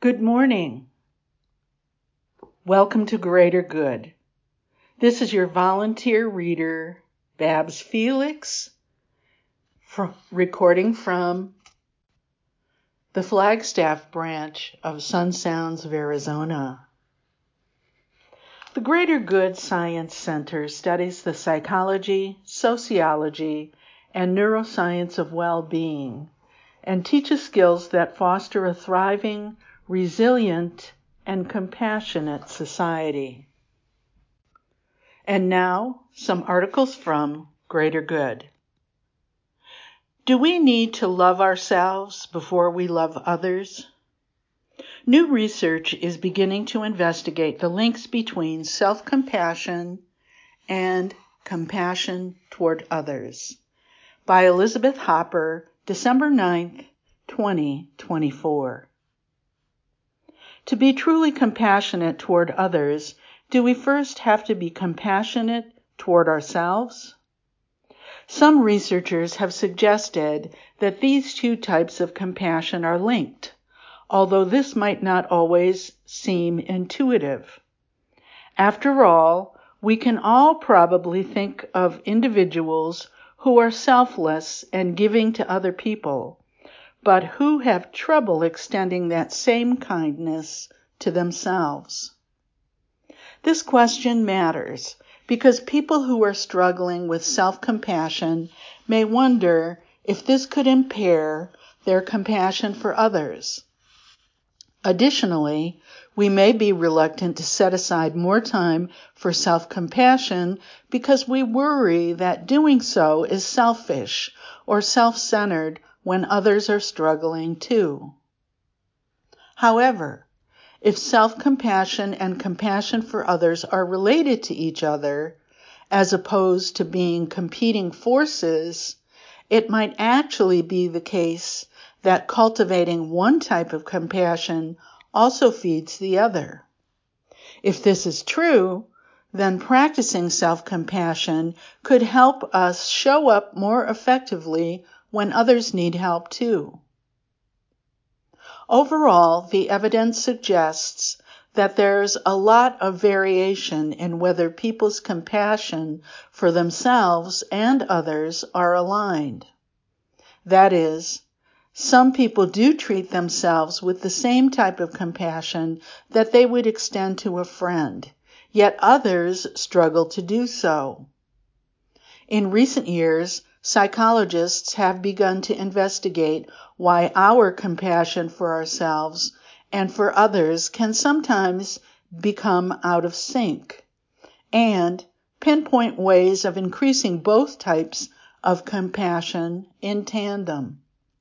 Good morning. Welcome to Greater Good. This is your volunteer reader, Babs Felix, recording from the Flagstaff branch of Sun Sounds of Arizona. The Greater Good Science Center studies the psychology, sociology, and neuroscience of well-being and teaches skills that foster a thriving, resilient, and compassionate society. And now, some articles from Greater Good. Do we need to love ourselves before we love others? New research is beginning to investigate the links between self-compassion and compassion toward others. By Elizabeth Hopper, December 9th, 2024. To be truly compassionate toward others, do we first have to be compassionate toward ourselves? Some researchers have suggested that these two types of compassion are linked, although this might not always seem intuitive. After all, we can all probably think of individuals who are selfless and giving to other people, but who have trouble extending that same kindness to themselves. This question matters because people who are struggling with self-compassion may wonder if this could impair their compassion for others. Additionally, we may be reluctant to set aside more time for self-compassion because we worry that doing so is selfish or self-centered when others are struggling too. However, if self-compassion and compassion for others are related to each other, as opposed to being competing forces, it might actually be the case that cultivating one type of compassion also feeds the other. If this is true, then practicing self-compassion could help us show up more effectively when others need help too. Overall, the evidence suggests that there's a lot of variation in whether people's compassion for themselves and others are aligned. That is, some people do treat themselves with the same type of compassion that they would extend to a friend, yet others struggle to do so. In recent years, psychologists have begun to investigate why our compassion for ourselves and for others can sometimes become out of sync, and pinpoint ways of increasing both types of compassion in tandem.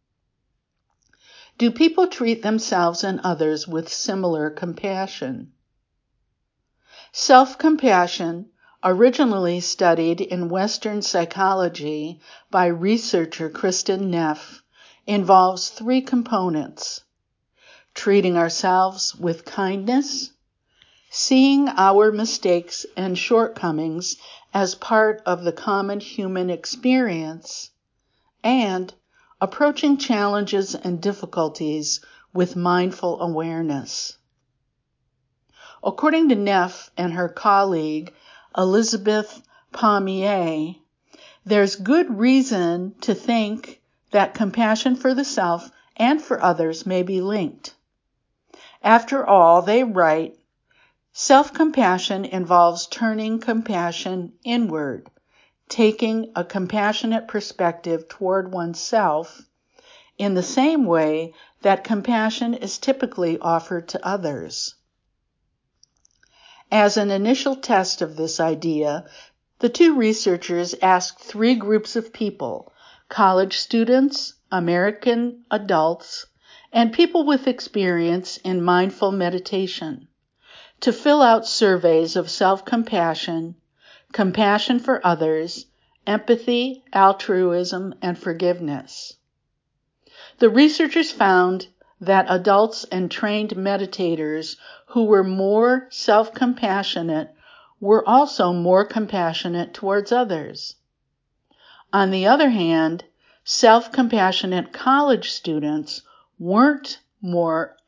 Do people treat themselves and others with similar compassion? Self-compassion, originally studied in Western psychology by researcher Kristin Neff, involves three components: treating ourselves with kindness, seeing our mistakes and shortcomings as part of the common human experience, and approaching challenges and difficulties with mindful awareness. According to Neff and her colleague, Elizabeth Pommier, there's good reason to think that compassion for the self and for others may be linked. After all, they write, self-compassion involves turning compassion inward, taking a compassionate perspective toward oneself in the same way that compassion is typically offered to others. As an initial test of this idea, the two researchers asked three groups of people: college students, American adults, and people with experience in mindful meditation, to fill out surveys of self-compassion, compassion for others, empathy, altruism, and forgiveness. The researchers found that adults and trained meditators who were more self-compassionate were also more compassionate towards others. On the other hand, self-compassionate college students weren't more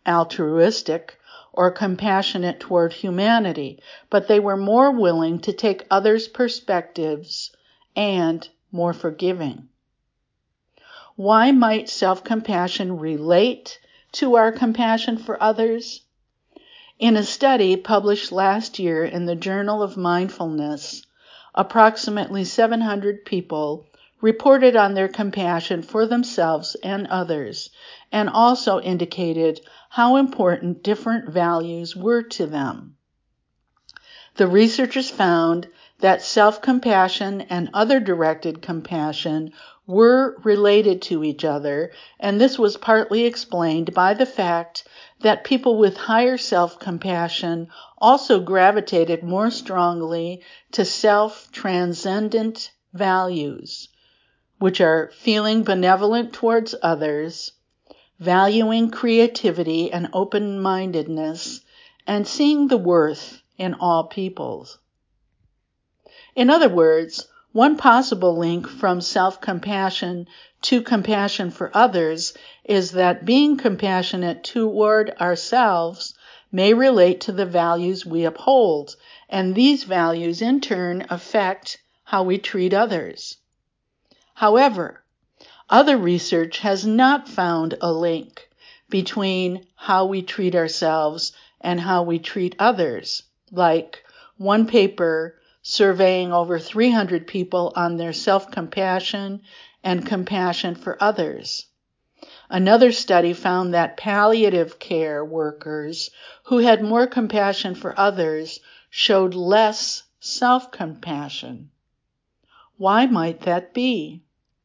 altruistic or compassionate toward humanity, but they were more willing to take others' perspectives and more forgiving. Why might self-compassion relate to our compassion for others? In a study published last year in the Journal of Mindfulness, approximately 700 people reported on their compassion for themselves and others, and also indicated how important different values were to them. The researchers found that self-compassion and other-directed compassion were related to each other, and this was partly explained by the fact that people with higher self-compassion also gravitated more strongly to self-transcendent values, which are feeling benevolent towards others, valuing creativity and open-mindedness, and seeing the worth in all peoples. In other words, one possible link from self-compassion to compassion for others is that being compassionate toward ourselves may relate to the values we uphold, and these values in turn affect how we treat others. However, other research has not found a link between how we treat ourselves and how we treat others, like one paper surveying over 300 people on their self-compassion and compassion for others. Another study found that palliative care workers who had more compassion for others showed less self-compassion. Why might that be?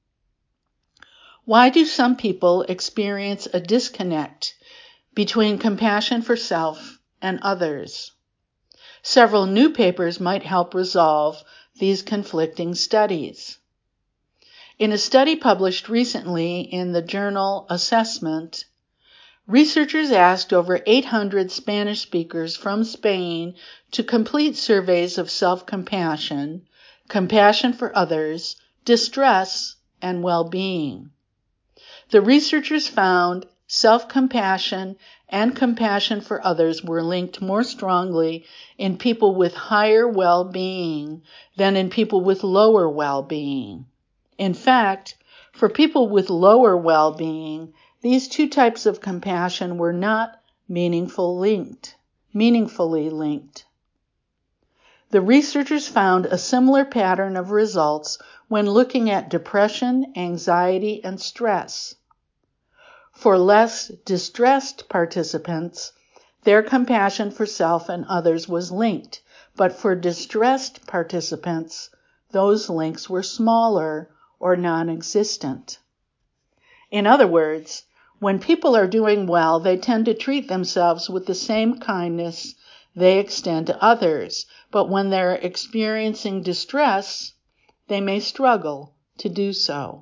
Why do some people experience a disconnect between compassion for self and others? Several new papers might help resolve these conflicting studies. In a study published recently in the journal Assessment, researchers asked over 800 Spanish speakers from Spain to complete surveys of self-compassion, compassion for others, distress, and well-being. The researchers found self-compassion and compassion for others were linked more strongly in people with higher well-being than in people with lower well-being. In fact, for people with lower well-being, these two types of compassion were not meaningfully linked. The researchers found a similar pattern of results when looking at depression, anxiety, and stress. For less distressed participants, their compassion for self and others was linked, but for distressed participants, those links were smaller or non-existent. In other words, when people are doing well, they tend to treat themselves with the same kindness they extend to others, but when they're experiencing distress, they may struggle to do so.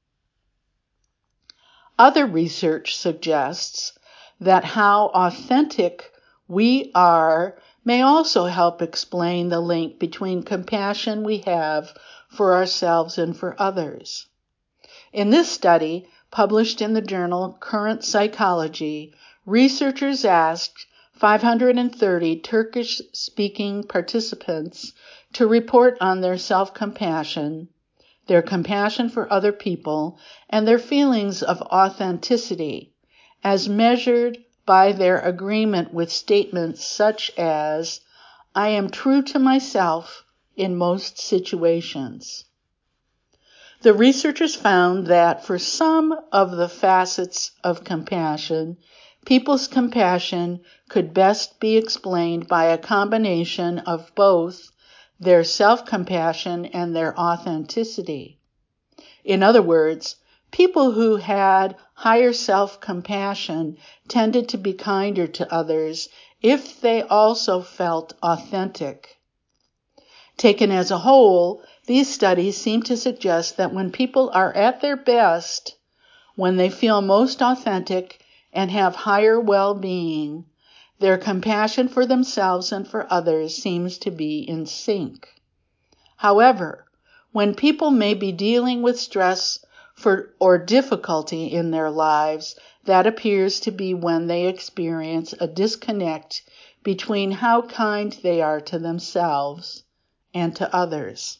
Other research suggests that how authentic we are may also help explain the link between compassion we have for ourselves and for others. In this study, published in the journal Current Psychology, researchers asked 530 Turkish-speaking participants to report on their self-compassion, their compassion for other people, and their feelings of authenticity, as measured by their agreement with statements such as, "I am true to myself in most situations." The researchers found that for some of the facets of compassion, people's compassion could best be explained by a combination of both their self-compassion and their authenticity. In other words, people who had higher self-compassion tended to be kinder to others if they also felt authentic. Taken as a whole, these studies seem to suggest that when people are at their best, when they feel most authentic and have higher well-being, their compassion for themselves and for others seems to be in sync. However, when people may be dealing with stress or difficulty in their lives, that appears to be when they experience a disconnect between how kind they are to themselves and to others.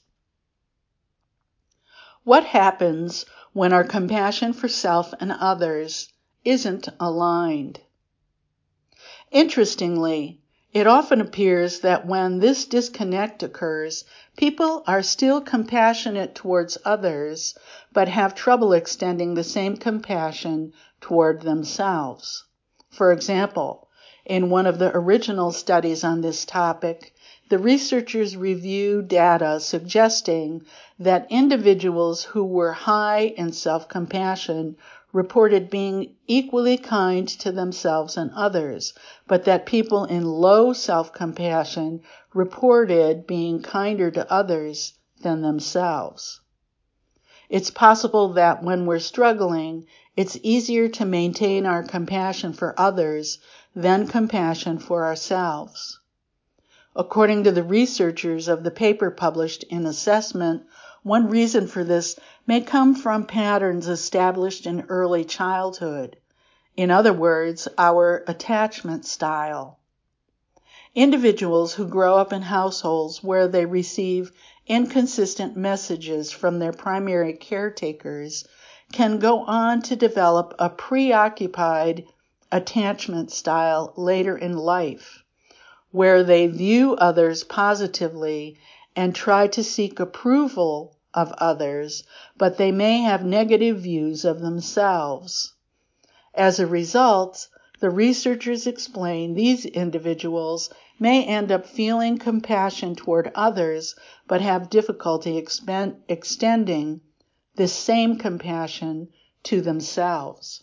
What happens when our compassion for self and others isn't aligned? Interestingly, it often appears that when this disconnect occurs, people are still compassionate towards others, but have trouble extending the same compassion toward themselves. For example, in one of the original studies on this topic, the researchers reviewed data suggesting that individuals who were high in self-compassion reported being equally kind to themselves and others, but that people in low self-compassion reported being kinder to others than themselves. It's possible that when we're struggling, it's easier to maintain our compassion for others than compassion for ourselves. According to the researchers of the paper published in Assessment, one reason for this may come from patterns established in early childhood. In other words, our attachment style. Individuals who grow up in households where they receive inconsistent messages from their primary caretakers can go on to develop a preoccupied attachment style later in life, where they view others positively and try to seek approval of others, but they may have negative views of themselves. As a result, the researchers explain these individuals may end up feeling compassion toward others, but have difficulty extending this same compassion to themselves.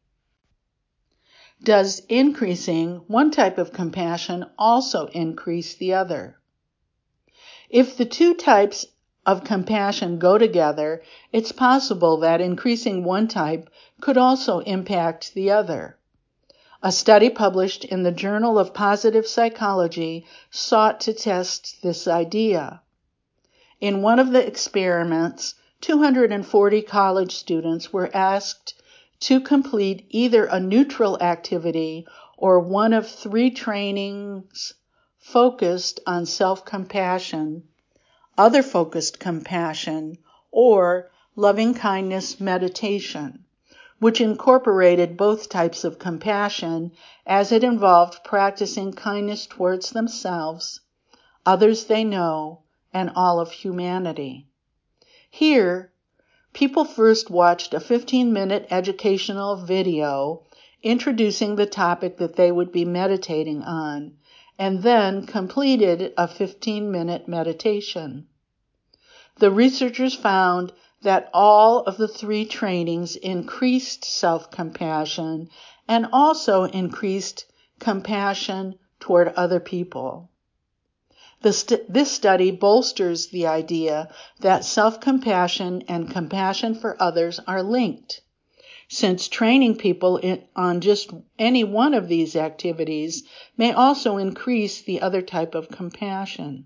Does increasing one type of compassion also increase the other? If the two types of compassion go together, it's possible that increasing one type could also impact the other. A study published in the Journal of Positive Psychology sought to test this idea. In one of the experiments, 240 college students were asked to complete either a neutral activity or one of 3 trainings focused on self-compassion, other focused compassion, or loving-kindness meditation, which incorporated both types of compassion as it involved practicing kindness towards themselves, others they know, and all of humanity. Here, people first watched a 15-minute educational video introducing the topic that they would be meditating on, and then completed a 15-minute meditation. The researchers found that all of the 3 trainings increased self-compassion and also increased compassion toward other people. This study bolsters the idea that self-compassion and compassion for others are linked, since training people on just any one of these activities may also increase the other type of compassion.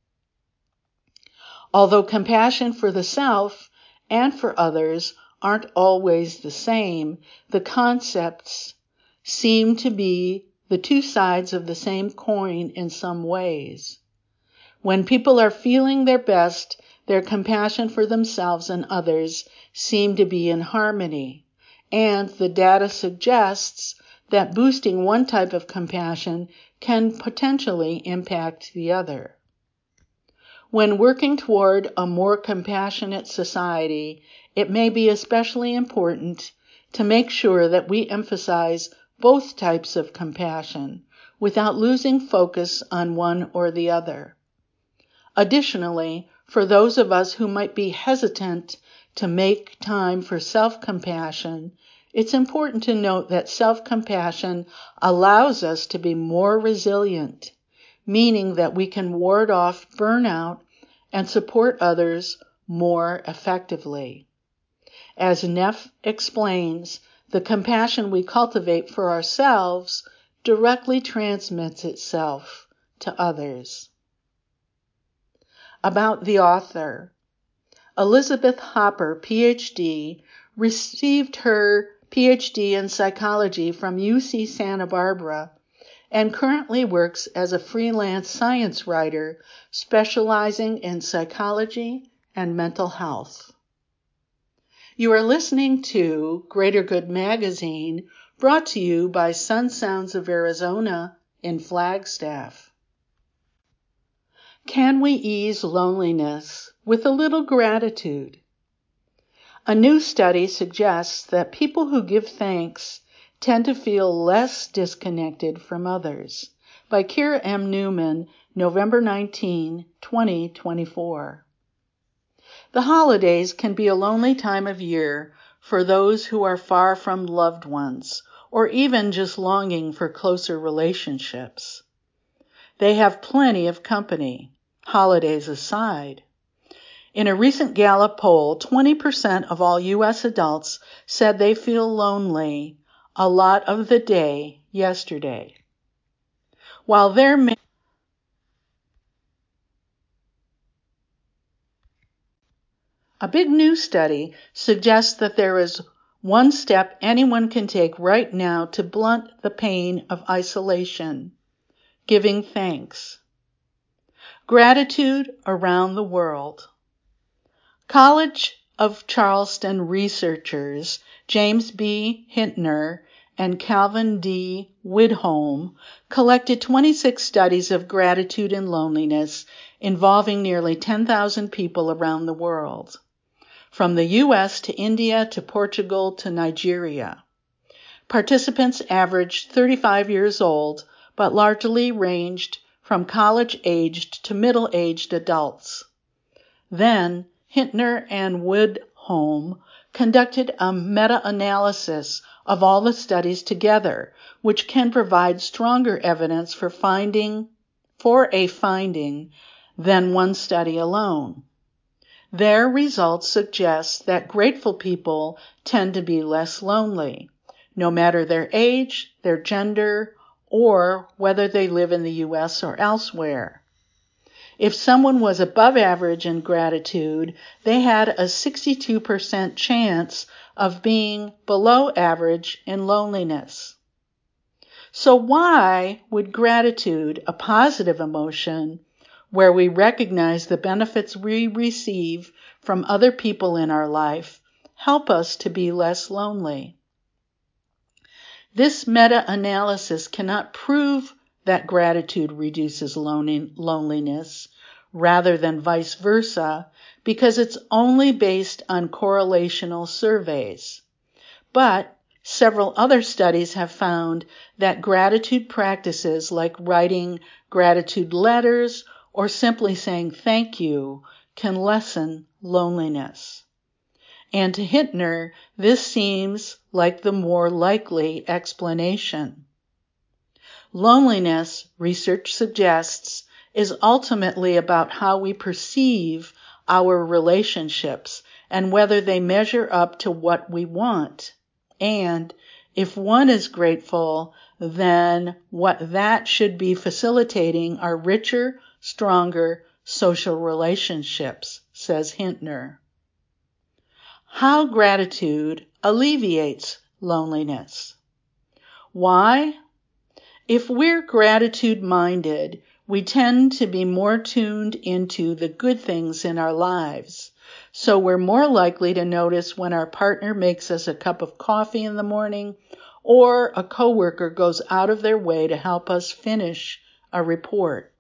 Although compassion for the self and for others aren't always the same, the concepts seem to be the 2 sides of the same coin in some ways. When people are feeling their best, their compassion for themselves and others seem to be in harmony, and the data suggests that boosting one type of compassion can potentially impact the other. When working toward a more compassionate society, it may be especially important to make sure that we emphasize both types of compassion without losing focus on one or the other. Additionally, for those of us who might be hesitant to make time for self-compassion, it's important to note that self-compassion allows us to be more resilient, meaning that we can ward off burnout and support others more effectively. As Neff explains, the compassion we cultivate for ourselves directly transmits itself to others. About the author. Elizabeth Hopper, PhD, received her PhD in psychology from UC Santa Barbara and currently works as a freelance science writer specializing in psychology and mental health. You are listening to Greater Good Magazine, brought to you by Sun Sounds of Arizona in Flagstaff. Can we ease loneliness with a little gratitude? A new study suggests that people who give thanks tend to feel less disconnected from others. By Kira M. Newman, November 19, 2024. The holidays can be a lonely time of year for those who are far from loved ones, or even just longing for closer relationships. They have plenty of company, holidays aside. In a recent Gallup poll, 20% of all U.S. adults said they feel lonely a lot of the day yesterday. While there may A big new study suggests that there is one step anyone can take right now to blunt the pain of isolation: giving thanks. Gratitude around the world. College of Charleston researchers James B. Hintner and Calvin D. Widholm collected 26 studies of gratitude and loneliness involving nearly 10,000 people around the world, from the U.S. to India to Portugal to Nigeria. Participants averaged 35 years old, but largely ranged from college-aged to middle-aged adults. Then, Hintner and Widholm conducted a meta-analysis of all the studies together, which can provide stronger evidence for a finding than one study alone. Their results suggest that grateful people tend to be less lonely, no matter their age, their gender, or whether they live in the U.S. or elsewhere. If someone was above average in gratitude, they had a 62% chance of being below average in loneliness. So why would gratitude, a positive emotion, where we recognize the benefits we receive from other people in our life, help us to be less lonely? This meta-analysis cannot prove that gratitude reduces loneliness, rather than vice versa, because it's only based on correlational surveys. But several other studies have found that gratitude practices like writing gratitude letters or simply saying thank you can lessen loneliness. And to Hintner, this seems like the more likely explanation. Loneliness, research suggests, is ultimately about how we perceive our relationships and whether they measure up to what we want. And if one is grateful, then what that should be facilitating are richer, stronger social relationships, says Hintner. How gratitude alleviates loneliness. Why? If we're gratitude-minded, we tend to be more tuned into the good things in our lives. So we're more likely to notice when our partner makes us a cup of coffee in the morning, or a coworker goes out of their way to help us finish a report.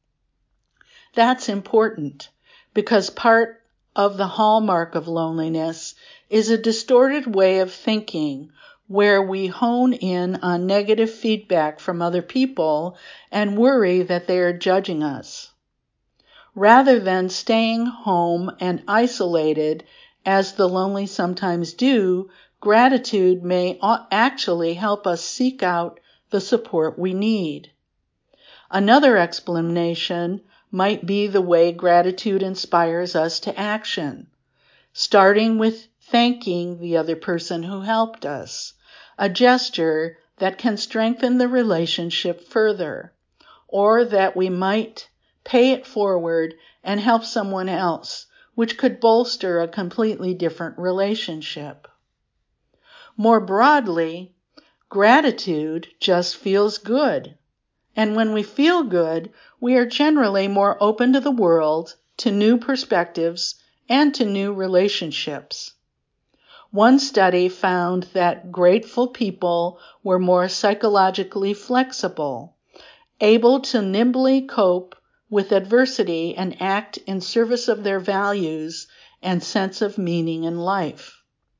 That's important because part of the hallmark of loneliness is a distorted way of thinking where we hone in on negative feedback from other people and worry that they are judging us. Rather than staying home and isolated, as the lonely sometimes do, gratitude may actually help us seek out the support we need. Another explanation might be the way gratitude inspires us to action, starting with thanking the other person who helped us, a gesture that can strengthen the relationship further, or that we might pay it forward and help someone else, which could bolster a completely different relationship. More broadly, gratitude just feels good. And when we feel good, we are generally more open to the world, to new perspectives, and to new relationships. One study found that grateful people were more psychologically flexible, able to nimbly cope with adversity and act in service of their values and sense of meaning in life.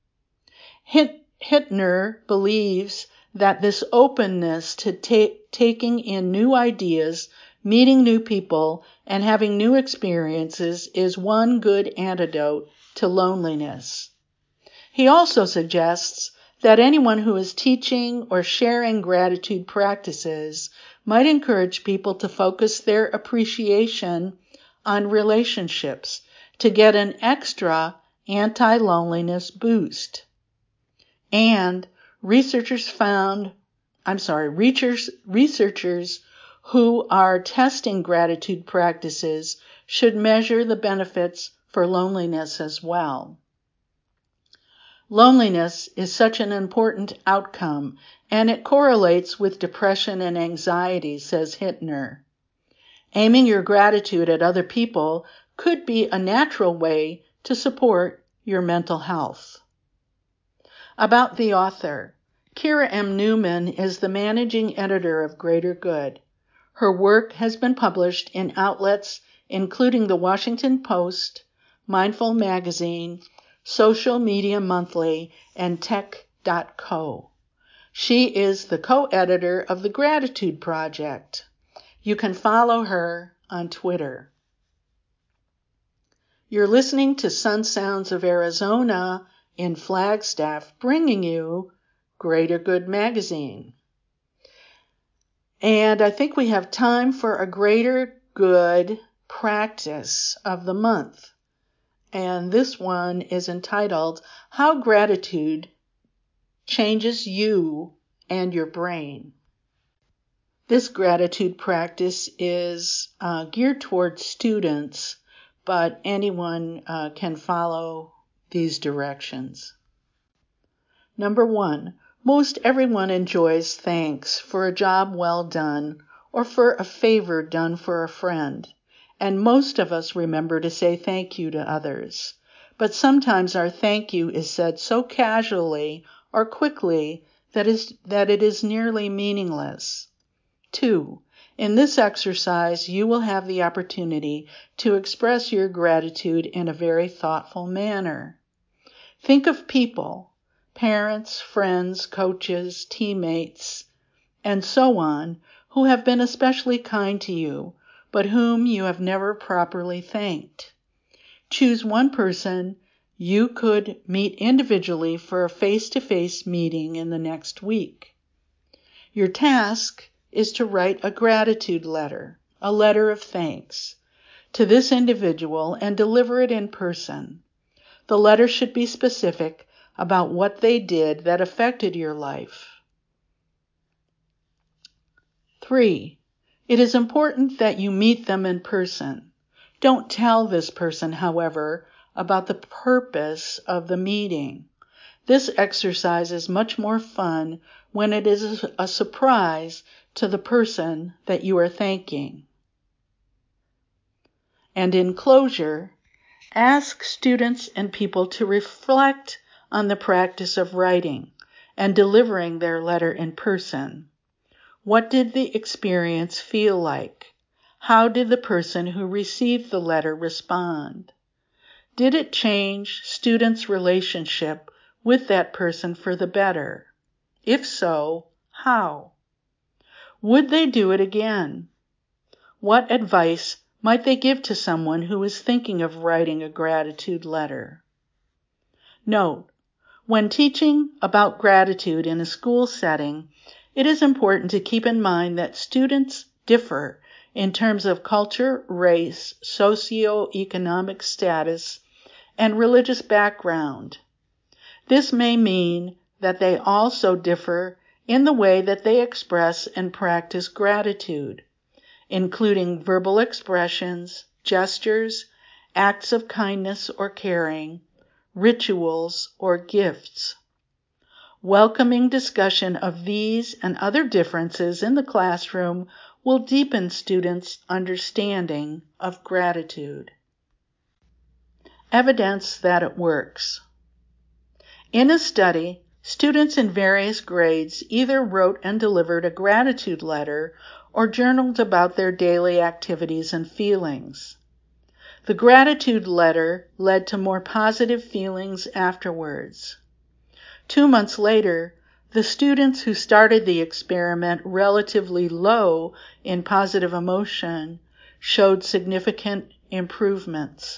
Hittner believes that this openness to taking in new ideas, meeting new people, and having new experiences is one good antidote to loneliness. He also suggests that anyone who is teaching or sharing gratitude practices might encourage people to focus their appreciation on relationships to get an extra anti-loneliness boost. And researchers who are testing gratitude practices should measure the benefits for loneliness as well. Loneliness is such an important outcome, and it correlates with depression and anxiety, says Hittner. Aiming your gratitude at other people could be a natural way to support your mental health. About the author, Kira M. Newman is the managing editor of Greater Good. Her work has been published in outlets including the Washington Post, Mindful Magazine, Social Media Monthly, and Tech.co. She is the co-editor of the Gratitude Project. You can follow her on Twitter. You're listening to Sun Sounds of Arizona in Flagstaff, bringing you Greater Good Magazine. And I think we have time for a Greater Good practice of the month. And this one is entitled, How Gratitude Changes You and Your Brain. This gratitude practice is geared towards students, but anyone can follow these directions. Number 1, most everyone enjoys thanks for a job well done or for a favor done for a friend. And most of us remember to say thank you to others. But sometimes our thank you is said so casually or quickly that it is nearly meaningless. 2, in this exercise, you will have the opportunity to express your gratitude in a very thoughtful manner. Think of people, parents, friends, coaches, teammates, and so on, who have been especially kind to you, but whom you have never properly thanked. Choose one person you could meet individually for a face-to-face meeting in the next week. Your task is to write a gratitude letter, a letter of thanks, to this individual and deliver it in person. The letter should be specific about what they did that affected your life. 3, it is important that you meet them in person. Don't tell this person, however, about the purpose of the meeting. This exercise is much more fun when it is a surprise to the person that you are thanking. And in closure, ask students and people to reflect on the practice of writing and delivering their letter in person. What did the experience feel like? How did the person who received the letter respond? Did it change students' relationship with that person for the better? If so, how? Would they do it again? What advice might they give to someone who is thinking of writing a gratitude letter? Note, when teaching about gratitude in a school setting, it is important to keep in mind that students differ in terms of culture, race, socioeconomic status, and religious background. This may mean that they also differ in the way that they express and practice gratitude, including verbal expressions, gestures, acts of kindness or caring, rituals, or gifts. Welcoming discussion of these and other differences in the classroom will deepen students' understanding of gratitude. Evidence that it works. In a study, students in various grades either wrote and delivered a gratitude letter or journaled about their daily activities and feelings. The gratitude letter led to more positive feelings afterwards. 2 months later, the students who started the experiment relatively low in positive emotion showed significant improvements.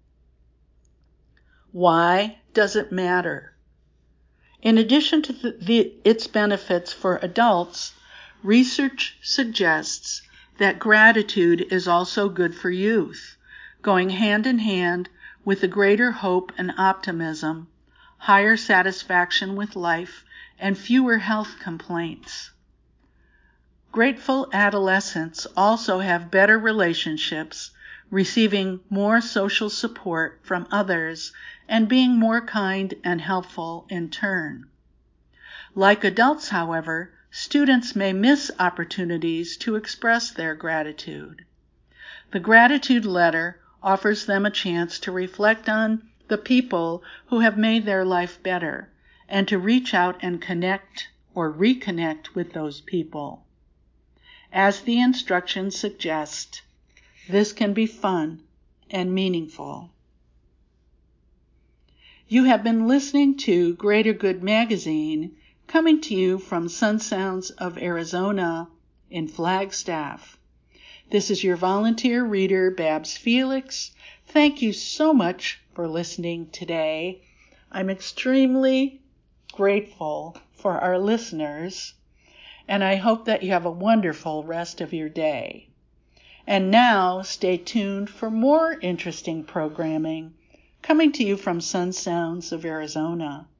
Why does it matter? In addition to its benefits for adults, research suggests that gratitude is also good for youth, going hand in hand with a greater hope and optimism, higher satisfaction with life, and fewer health complaints. Grateful adolescents also have better relationships, receiving more social support from others, and being more kind and helpful in turn. Like adults, however, students may miss opportunities to express their gratitude. The gratitude letter offers them a chance to reflect on the people who have made their life better, and to reach out and connect or reconnect with those people. As the instructions suggest, this can be fun and meaningful. You have been listening to Greater Good Magazine, coming to you from Sun Sounds of Arizona in Flagstaff. This is your volunteer reader, Babs Felix. Thank you so much for listening today. I'm extremely grateful for our listeners, and I hope that you have a wonderful rest of your day. And now, stay tuned for more interesting programming coming to you from Sun Sounds of Arizona.